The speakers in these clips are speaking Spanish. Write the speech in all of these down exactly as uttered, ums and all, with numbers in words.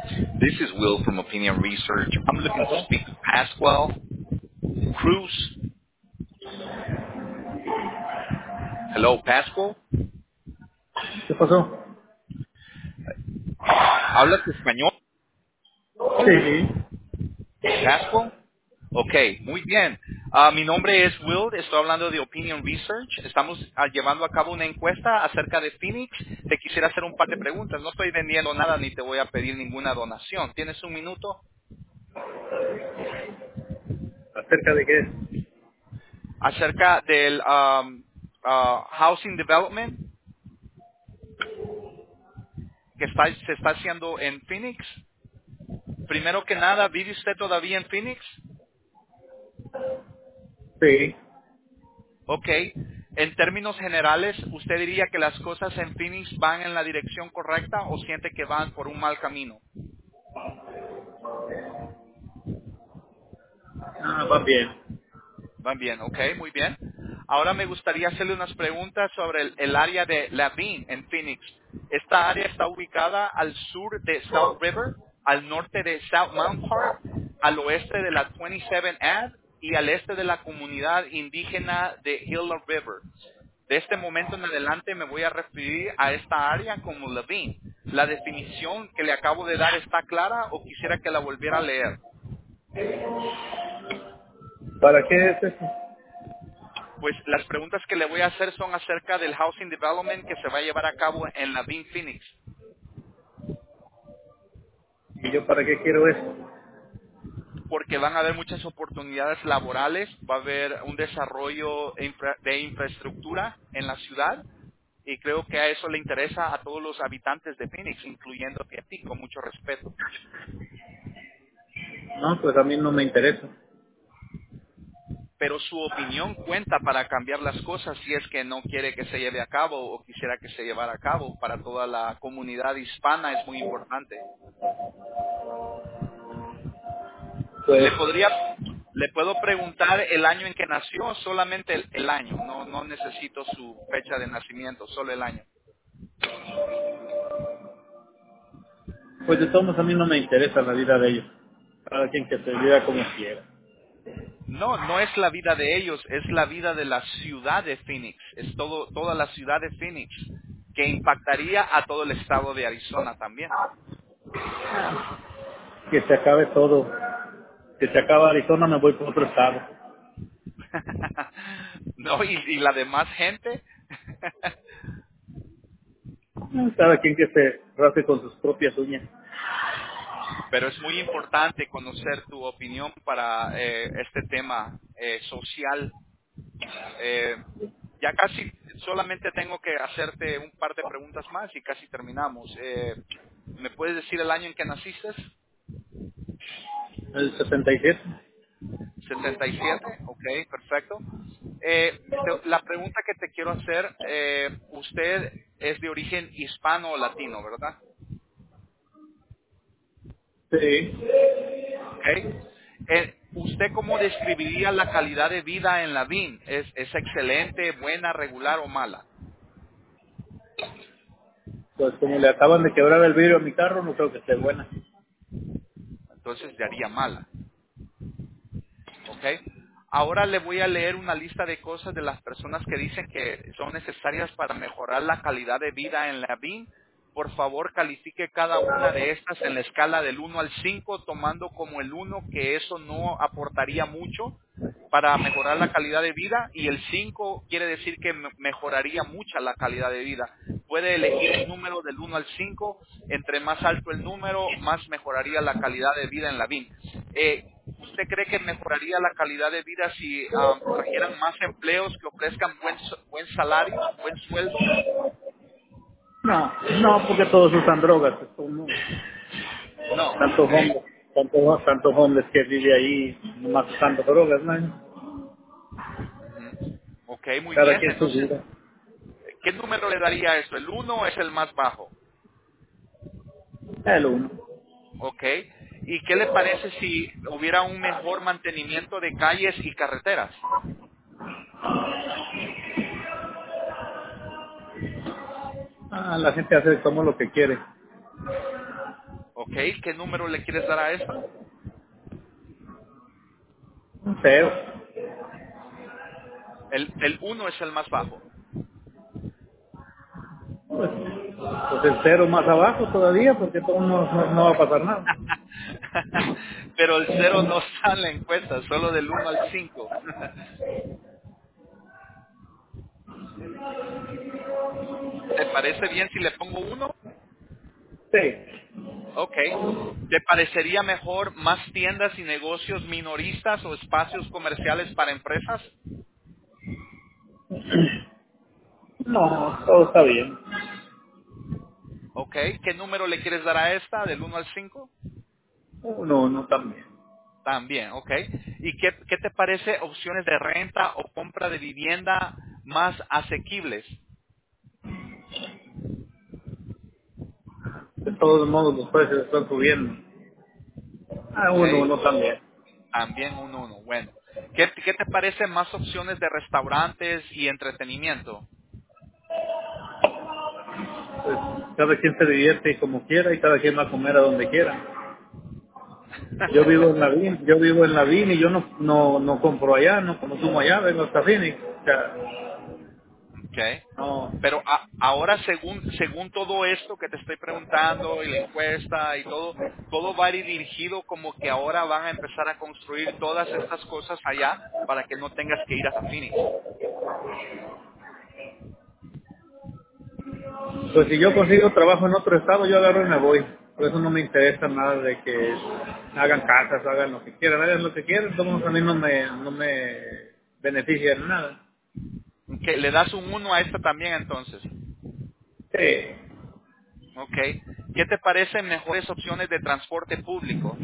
This is Will from Opinion Research. I'm looking to ¿Aló? speak to Pascual Cruz. Hello, Pascual. ¿Qué pasó? ¿Hablas español, Sí. Pascual? Ok, muy bien. Ah, mi nombre es Will, estoy hablando de Opinion Research. Estamos ah, llevando a cabo una encuesta acerca de Phoenix. Te quisiera hacer un par de preguntas. No estoy vendiendo nada ni te voy a pedir ninguna donación. ¿Tienes un minuto? ¿Acerca de qué? Acerca del um, ah, Housing Development que está- se está haciendo en Phoenix. Primero que nada, ¿vive usted todavía en Phoenix? Sí. Ok. En términos generales, ¿usted diría que las cosas en Phoenix van en la dirección correcta o siente que van por un mal camino? Ah, va bien. Van bien, ok, muy bien. Ahora me gustaría hacerle unas preguntas sobre el, el área de Lavin en Phoenix. Esta área está ubicada al sur de South River, al norte de South Mount Park, al oeste de la veintisiete Ave y al este de la comunidad indígena de Hill of River. De este momento en adelante me voy a referir a esta área como Lavin. ¿La definición que le acabo de dar está clara o quisiera que la volviera a leer? ¿Para qué es eso? Pues las preguntas que le voy a hacer son acerca del housing development que se va a llevar a cabo en la Bean Phoenix, ¿Y yo para qué quiero eso? porque van a haber muchas oportunidades laborales, va a haber un desarrollo infra- de infraestructura en la ciudad y creo que a eso le interesa a todos los habitantes de Phoenix, incluyendo a ti, con mucho respeto. No, pues a mí no me interesa. Pero su opinión cuenta para cambiar las cosas si es que no quiere que se lleve a cabo o quisiera que se llevara a cabo. Para toda la comunidad hispana es muy importante. Pues, Le podría, le puedo preguntar el año en que nació, solamente el, el año, no, no necesito su fecha de nacimiento, solo el año. pues de todos modos a mí no me interesa la vida de ellos. Cada quien que se viva como quiera. No, no es la vida de ellos, es la vida de la ciudad de Phoenix, es todo, toda la ciudad de Phoenix, que impactaría a todo el estado de Arizona también. Que se acabe todo. Que se acabe Arizona, me voy por otro estado. No, y, y la demás gente. Cada quien que se race con sus propias uñas. Pero es muy importante conocer tu opinión para eh, este tema eh, social. Eh, ya casi solamente tengo que hacerte un par de preguntas más y casi terminamos. Eh, ¿Me puedes decir el año en que naciste? El sesenta y siete. setenta y siete, ok, perfecto. Eh, te- la pregunta que te quiero hacer, eh, usted es de origen hispano o latino, ¿verdad? Sí. Ok. Eh, ¿Usted cómo describiría la calidad de vida en la V I N? ¿Es, es excelente, buena, regular o mala? Pues como le acaban de quebrar el vidrio a mi carro, no creo que esté buena. Entonces le haría mala. ¿Ok? Ahora le voy a leer una lista de cosas de las personas que dicen que son necesarias para mejorar la calidad de vida en la V I N. Por favor, califique cada una de estas en la escala del uno al cinco, tomando como el uno que eso no aportaría mucho para mejorar la calidad de vida y el cinco quiere decir que me- mejoraría mucha la calidad de vida. Puede elegir un número del uno al cinco, entre más alto el número, más mejoraría la calidad de vida en la V I N. Eh, ¿Usted cree que mejoraría la calidad de vida si ah, trajeran más empleos que ofrezcan buen, s- buen salario, buen sueldo? No, no, porque todos usan drogas. Es como No, tanto ok. hombres, tanto, tanto hombres que vive ahí nomás usando drogas, ¿no? Ujú. Ok, muy Cada bien. quien su Entonces, vida. ¿qué número le daría esto? ¿El uno es el más bajo? El uno. Ok. ¿Y qué le parece si hubiera un mejor mantenimiento de calles y carreteras? Ah, la gente hace como lo que quiere. Ok. ¿Qué número le quieres dar a esta? Un cero. El, el uno es el más bajo. Pues, pues el cero más abajo todavía, porque todo no, no, no va a pasar nada. Pero el cero no está en la encuesta, solo del uno al cinco. ¿Te parece bien si le pongo uno? Sí. Ok. ¿Te parecería mejor más tiendas y negocios minoristas o espacios comerciales para empresas? No, todo está bien. Ok. ¿Qué número le quieres dar a esta, del uno al cinco? Uno, uno también. También, ok. ¿Y qué, qué te parece opciones de renta o compra de vivienda más asequibles? De todos modos los precios están subiendo. Ah, Ok. uno, uno también. También un uno. Bueno. ¿Qué, qué te parece más opciones de restaurantes y entretenimiento? Pues cada quien se divierte como quiera y cada quien va a comer a donde quiera. Yo vivo en la V I N, yo vivo en la V I N y yo no, no, no compro allá, no consumo allá, vengo hasta Phoenix. O sea, Okay. no, Pero a- ahora, según según todo esto que te estoy preguntando y la encuesta y todo, todo va a ir dirigido como que ahora van a empezar a construir todas estas cosas allá para que no tengas que ir hasta Phoenix. pues si yo consigo trabajo en otro estado, yo agarro y me voy. Por eso no me interesa nada de que hagan casas, hagan lo que quieran, hagan lo que quieran, entonces a mí no me, no me beneficia en nada. Okay. Le das un uno a esta también entonces. Sí, Okay. ¿Qué te parecen mejores opciones de transporte público?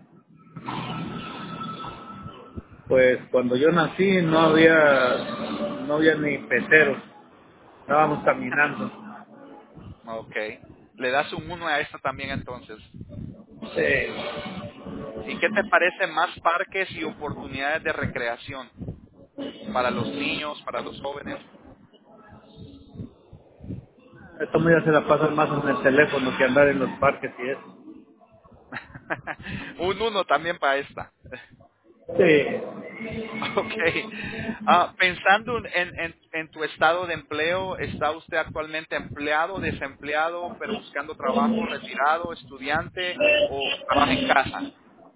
pues cuando yo nací no había, no había ni peceros, estábamos caminando. Okay. Le das un uno a esta también entonces. Sí. ¿Y qué te parecen más parques y oportunidades de recreación para los niños, para los jóvenes? Esto me se la pasan más en el teléfono que andar en los parques y eso. Un uno también para esta. Sí. Ok. Ah, pensando en, en, en tu estado de empleo, ¿está usted actualmente empleado, desempleado, pero buscando trabajo, retirado, estudiante o trabaja en casa?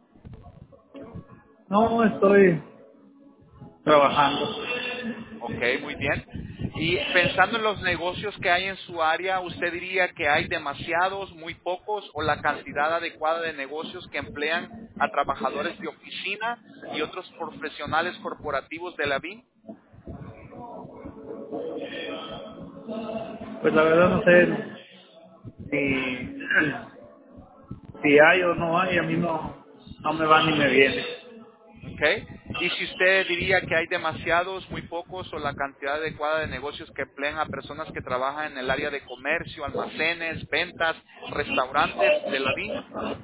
No, estoy trabajando. Ok, muy bien. Y pensando en los negocios que hay en su área, ¿usted diría que hay demasiados, muy pocos o la cantidad adecuada de negocios que emplean a trabajadores de oficina y otros profesionales corporativos de la V I N? Pues la verdad no sé si, si hay o no hay, a mí no, no me va ni me viene. Okay. Y si usted diría que hay demasiados, muy pocos o la cantidad adecuada de negocios que emplean a personas que trabajan en el área de comercio, almacenes, ventas, restaurantes de la V I N.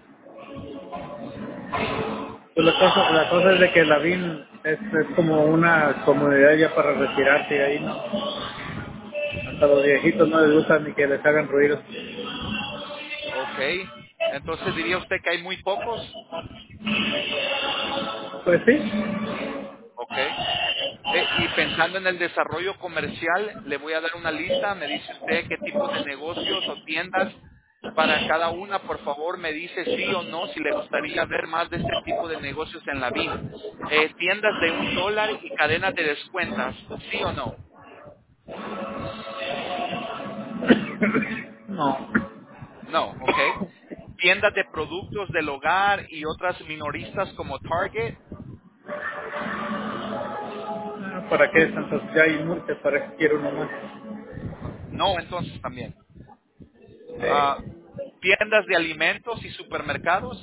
Pues la cosa, la cosa es de que la V I N es, es como una comunidad ya para retirarse y ahí no. Hasta los viejitos no les gusta ni que les hagan ruido. Ok. Entonces diría usted que hay muy pocos. Pues sí. Ok. Eh, y pensando en el desarrollo comercial, le voy a dar una lista. Me dice usted qué tipo de negocios o tiendas para cada una. Por favor, me dice sí o no si le gustaría ver más de este tipo de negocios en la V I N. Eh, tiendas de un dólar y cadenas de descuentas, sí o no. No. No, ok. Tiendas de productos del hogar y otras minoristas como Target, Ah, ¿para qué tantos? Ya hay muchas, ¿para qué quiero uno más? no, entonces también. Ah, Sí. tiendas de alimentos y supermercados,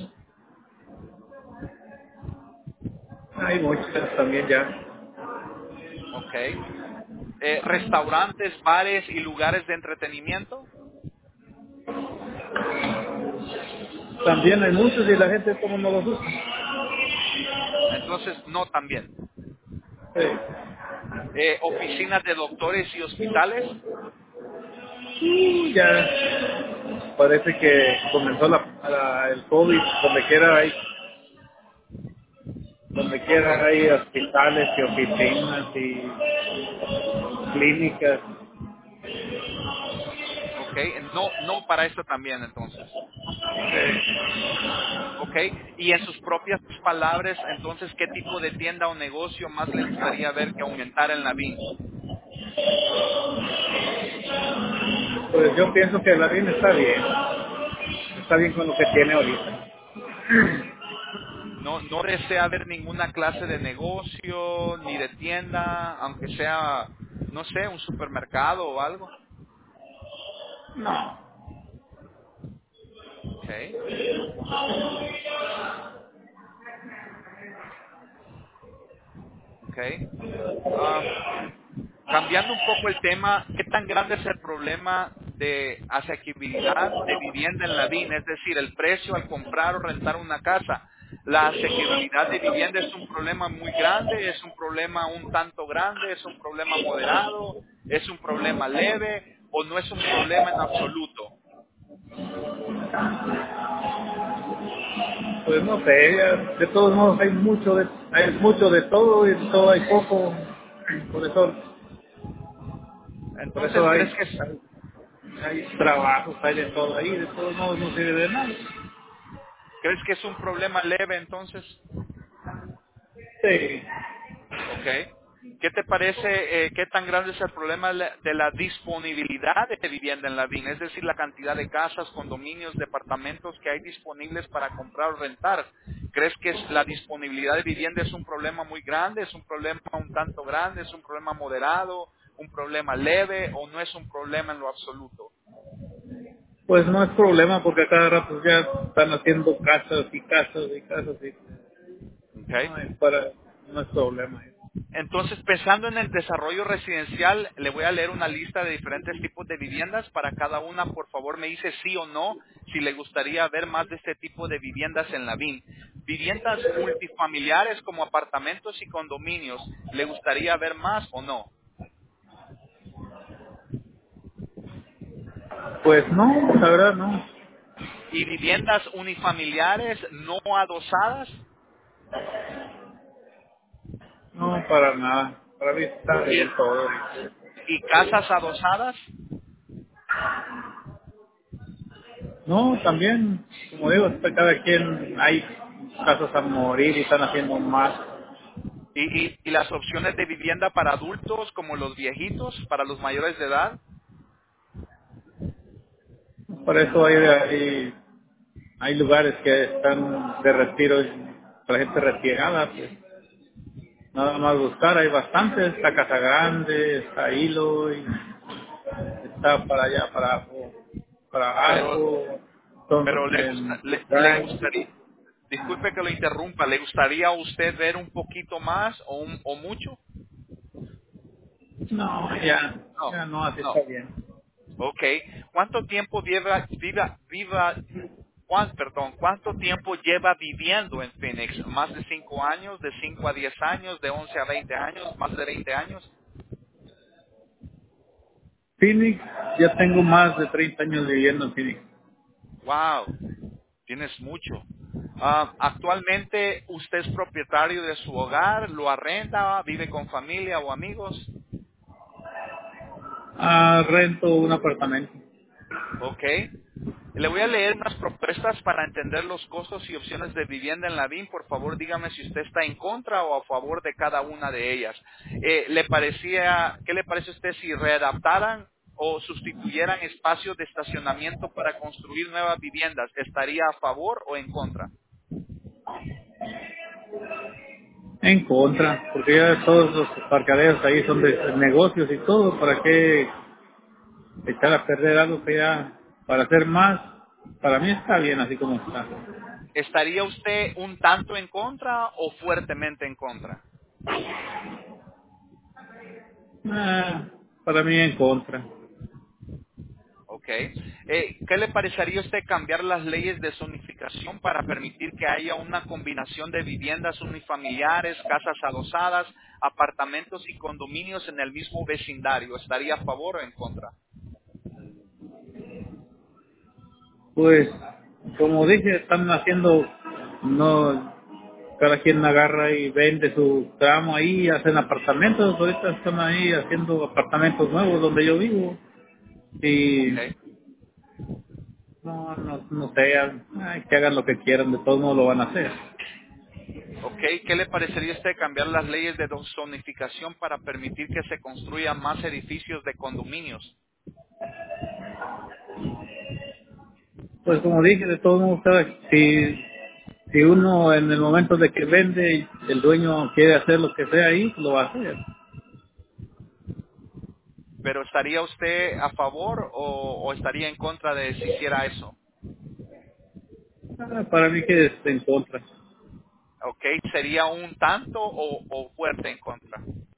Hay muchas también ya. ok. Eh, restaurantes, bares y lugares de entretenimiento, También hay muchos y la gente como no los usa. entonces no también. Sí. Eh, oficinas de doctores y hospitales, Uh, ya. parece que comenzó la, la- el COVID, donde quiera hay, donde Ok, quiera hay hospitales y oficinas y clínicas. ok. No, no para esto también entonces. Ok. Y en sus propias palabras, entonces, ¿qué tipo de tienda o negocio más le gustaría ver que aumentara en la V I N? Pues yo pienso que la vida está bien, está bien con lo que tiene ahorita. No, no desea ver ninguna clase de negocio ni de tienda, aunque sea, no sé, un supermercado o algo. Okay, okay. Ah, cambiando un poco el tema, ¿qué tan grande es el problema de asequibilidad de vivienda en la V I N? Es decir, el precio al comprar o rentar una casa. ¿La asequibilidad de vivienda es un problema muy grande? ¿Es un problema un tanto grande? ¿Es un problema moderado? ¿Es un problema leve? ¿O no es un problema en absoluto? Pues no sé, ya, de todos modos hay mucho de, hay mucho de todo y de todo hay poco, por eso, por Entonces, eso hay, ¿crees que es, hay, hay trabajos, hay de todo ahí, de todos modos no sirve de nada. crees que es un problema leve entonces? Sí, Ok. ¿Qué te parece, eh, qué tan grande es el problema de la de la disponibilidad de vivienda en la V I N? Es decir, la cantidad de casas, condominios, departamentos que hay disponibles para comprar o rentar. ¿Crees que es- la disponibilidad de vivienda es un problema muy grande, es un problema un tanto grande, es un problema moderado, un problema leve o no es un problema en lo absoluto? pues no es problema porque a cada rato ya están haciendo casas y casas y casas y Ok. no es para, no es problema. Entonces, pensando en el desarrollo residencial, le voy a leer una lista de diferentes tipos de viviendas. Para cada una, por favor, me dice sí o no si le gustaría ver más de este tipo de viviendas en la V I N. Viviendas multifamiliares como apartamentos y condominios, ¿le gustaría ver más o no? Pues no, la verdad no, Y viviendas unifamiliares no adosadas no para nada, para mí está bien y, todo. y casas adosadas No, también, como digo, está cada quien, hay casos a morir y están haciendo más. y, y- y las opciones de vivienda para adultos como los viejitos, para los mayores de edad. Por eso hay, hay, hay lugares que están de retiro para gente retirada, pues nada más buscar, hay bastantes, está Casa Grande, está Hilo, y está para allá, para abajo, para Pero abajo, son Pero le, gusta, en le, le Ranch. gustaría, disculpe que lo interrumpa, ¿le gustaría a usted ver un poquito más o, un- o mucho? No, ya, No, ya no, así está no. bien. Ok. ¿Cuánto tiempo lleva, viva, viva, cuán- perdón, cuánto tiempo lleva viviendo en Phoenix? ¿Más de cinco años, de cinco a diez años, de once a veinte años, más de veinte años? Phoenix, ya tengo más de treinta años viviendo en Phoenix. Wow, tienes mucho. Ah, actualmente usted es propietario de su hogar, lo arrenda, vive con familia o amigos. Ah, rento un apartamento. Ok. Le voy a leer unas propuestas para entender los costos y opciones de vivienda en la V I N. Por favor, dígame si usted está en contra o a favor de cada una de ellas. Eh, ¿le parecía, ¿Qué le parece a usted si readaptaran o sustituyeran espacios de estacionamiento para construir nuevas viviendas? ¿Estaría a favor o en contra? En contra, porque ya todos los parcaderos ahí son de negocios y todo, ¿para qué echar a perder algo que ya, para hacer más? Para mí está bien así como está. ¿Estaría usted un tanto en contra o fuertemente en contra? Ah, para mí en contra. Ok. Eh, ¿Qué le parecería a usted cambiar las leyes de zonificación para permitir que haya una combinación de viviendas unifamiliares, casas adosadas, apartamentos y condominios en el mismo vecindario? ¿Estaría a favor o en contra? Pues, como dije, están haciendo, no, cada quien agarra y vende su tramo ahí, hacen apartamentos, ahorita están ahí haciendo apartamentos nuevos donde yo vivo, Ok. y no, no, no sé, ay, que hagan lo que quieran, de todos modos lo van a hacer. Ok, ¿qué le parecería a usted cambiar las leyes de zonificación para permitir que se construyan más edificios de condominios? Pues como dije, de todos modos, cada, si, si uno en el momento de que vende, el dueño quiere hacer lo que sea ahí, lo va a hacer. ¿Pero estaría usted a favor o, o estaría en contra de si hiciera eso? Ah, para mí que es en contra. Ok, ¿sería un tanto o, o fuerte en contra?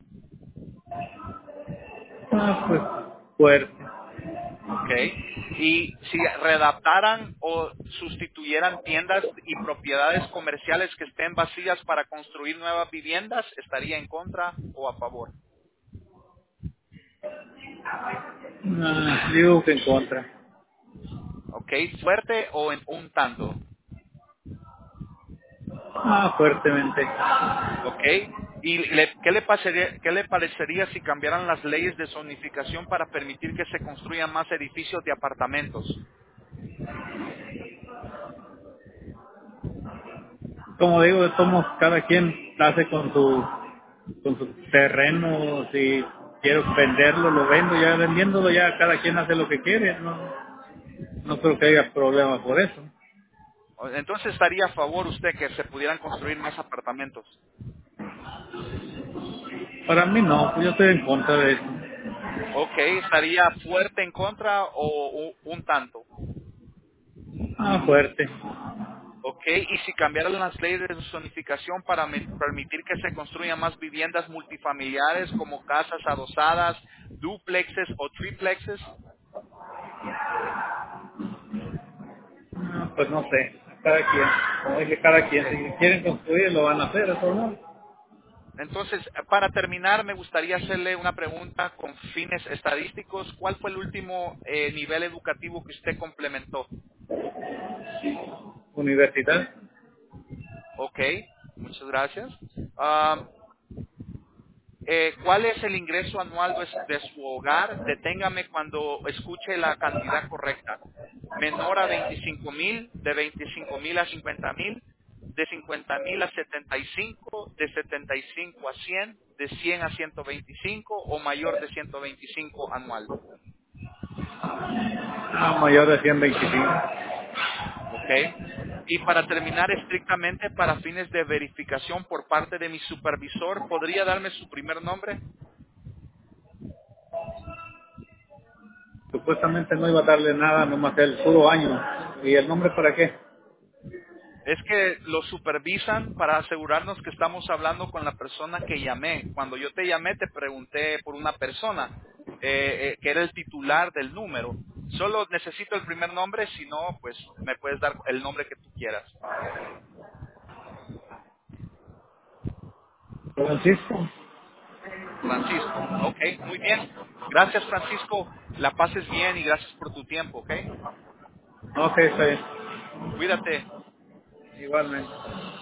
Ah, pues fuerte. Ok, y si readaptaran o sustituyeran tiendas y propiedades comerciales que estén vacías para construir nuevas viviendas, ¿estaría en contra o a favor? Ah, digo que en contra. Ok, ¿fuerte o en un tanto? Ah, fuertemente. ¿Ok? ¿Y le- qué, le pasaría- qué le parecería si cambiaran las leyes de zonificación para permitir que se construyan más edificios de apartamentos? Como digo, somos cada quien hace con su con su terreno, si quiero venderlo, lo vendo, ya vendiéndolo ya cada quien hace lo que quiere, no, no creo que haya problema por eso. Entonces estaría a favor usted que se pudieran construir más apartamentos. Para mí no, pues yo estoy en contra de eso. Ok, ¿estaría fuerte en contra o u- un tanto? Ah, fuerte. Ok, y si cambiaran las leyes de zonificación para me- permitir que se construyan más viviendas multifamiliares como casas adosadas, duplexes o triplexes. Ah, pues no sé, cada quien, como dije, cada quien, Ok. si quieren construir lo van a hacer, eso no. Entonces, para terminar, me gustaría hacerle una pregunta con fines estadísticos. ¿Cuál fue el último eh, nivel educativo que usted complementó? Universidad, Ok, muchas gracias. Ah, eh, ¿Cuál es el ingreso anual de, de su hogar? Deténgame cuando escuche la cantidad correcta. Menor a veinticinco mil, de veinticinco mil a cincuenta mil, de cincuenta mil a setenta y cinco, de setenta y cinco a cien, de cien a ciento veinticinco o mayor de ciento veinticinco anual. ah, mayor de ciento veinticinco. ¿Ok? Y para terminar estrictamente para fines de verificación por parte de mi supervisor, ¿podría darme su primer nombre? Supuestamente no iba a darle nada, nomás el puro año. ¿Y el nombre para qué? Es que lo supervisan para asegurarnos que estamos hablando con la persona que llamé. Cuando yo te llamé te pregunté por una persona eh, eh, que era el titular del número. Solo necesito el primer nombre, si no, pues me puedes dar el nombre que tú quieras. Francisco. Francisco. Ok, muy bien. Gracias, Francisco. La pases bien y gracias por tu tiempo, ¿ok? Ok, está bien. Cuídate. Igualmente.